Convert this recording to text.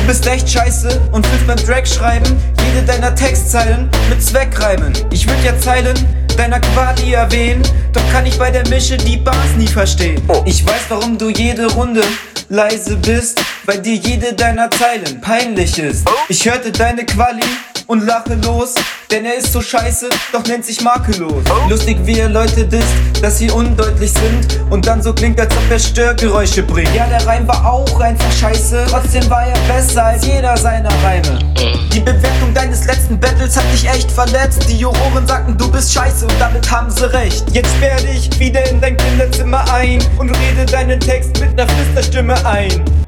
bist echt scheiße und willst beim Track schreiben jede deiner Textzeilen mit Zweckreimen. Ich würd ja Zeilen deiner Quali erwähnen, doch kann ich bei der Mische die Bars nie verstehen. Ich weiß, warum du jede Runde leise bist, weil dir jede deiner Zeilen peinlich ist. Ich hörte deine Quali und lache los, denn er ist so scheiße, doch nennt sich makellos. Lustig, wie er Leute disst, dass sie undeutlich sind und dann so klingt, als ob er Störgeräusche bringt. Ja, der Reim war auch einfach scheiße, trotzdem war er besser als jeder seiner Reime. Die Bewertung deines letzten Battles hat dich echt verletzt. Die Juroren sagten, du bist scheiße und damit haben sie recht. Jetzt sperr dich wieder in dein Kinderzimmer ein und rede deinen Text mit ner Flüsterstimme ein.